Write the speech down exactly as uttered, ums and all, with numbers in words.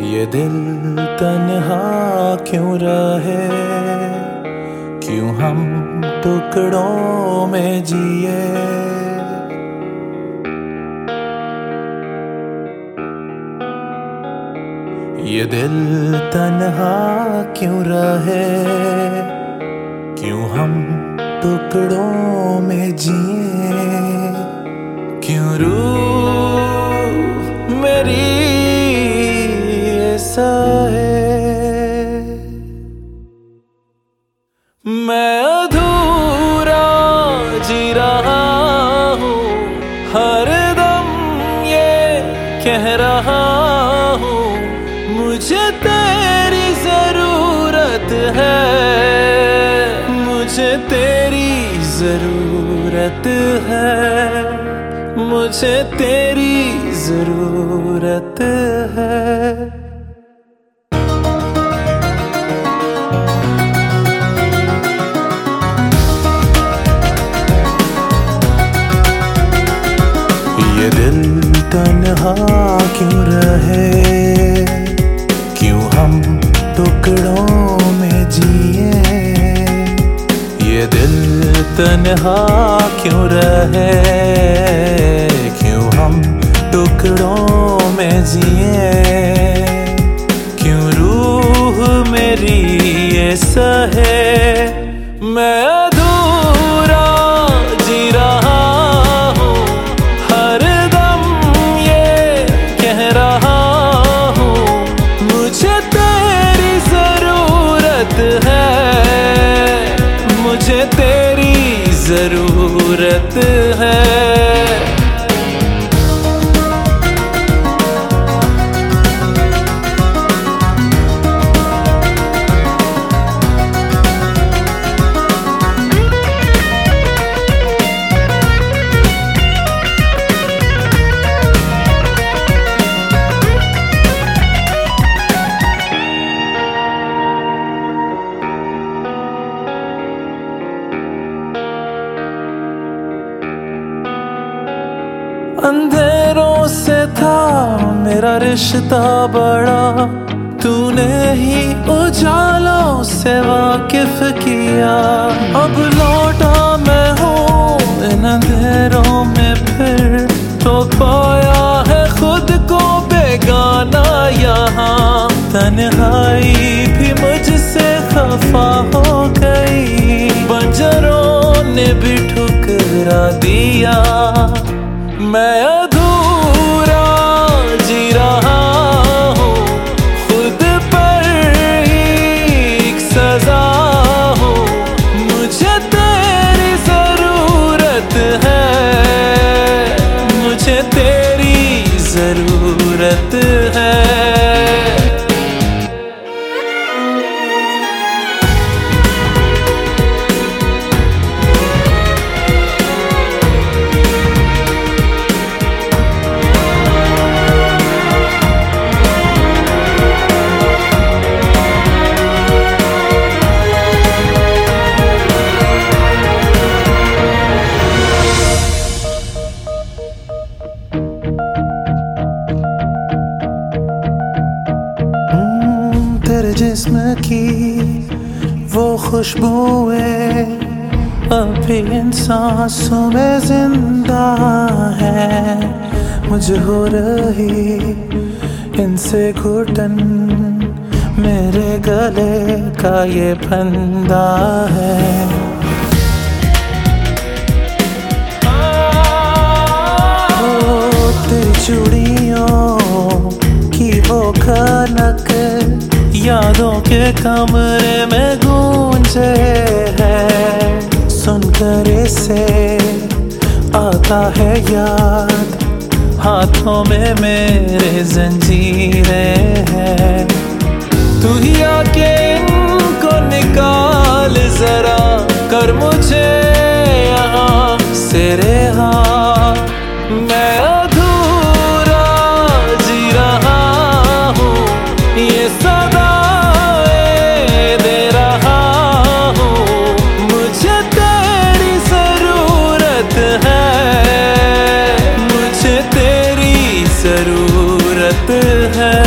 ये दिल तन्हा क्यों रहे, क्यों हम टुकड़ों में जिए। ये दिल तन्हा क्यों रहे, क्यों हम टुकड़ों में जिए। क्यों रूह मेरी ऐसा है, मैं अधूरा जी रहा हूँ, हर दम ये कह रहा हूँ, मुझे तेरी जरूरत है, मुझे तेरी जरूरत है, मुझे तेरी जरूरत है। ये दिल तन्हा क्यों रहे, क्यों हम टुकड़ों में जिए। ये दिल तन्हा क्यों रहे, क्यों हम टुकड़ों में जिए। क्यों रूह मेरी ऐसा है, मैं अधूरा जी रहा हूँ, हर दम ये कह रहा हूँ, मुझे तेरी जरूरत है, मुझे तेरी जरूरत है। अंधेरों से था मेरा रिश्ता बड़ा, तूने ही उजालों से वाकिफ किया। अब लौटा मैं हूँ इन अंधेरों में फिर, तो पाया है खुद को बेगाना यहाँ। तन्हाई भी मुझसे खफा हो गई, बंजरों ने भी ठुकरा दिया। मैं अधूरा जी रहा हूँ, खुद पर ही एक सजा हूँ, मुझे तेरी जरूरत है, मुझे तेरी जरूरत है। तेरे जिस्म की वो खुशबुएं अभी इन सांसों में जिंदा है, मुझे हो रही इनसे घुटन, मेरे गले का ये फंदा है। ओ तेरी चूड़ियों की वो खनक यादों के कमरे में गूंजे है, सुनकर इसे आता है याद, हाथों में मेरे जंजीरें हैं। तू ही आके इनको निकाल जरा, कर मुझे यहाँ से रिहा। मैं अधूरा जी रहा हूँ, ये सदा दे रहा हूँ, मुझे तेरी जरूरत है, मुझे तेरी जरूरत है।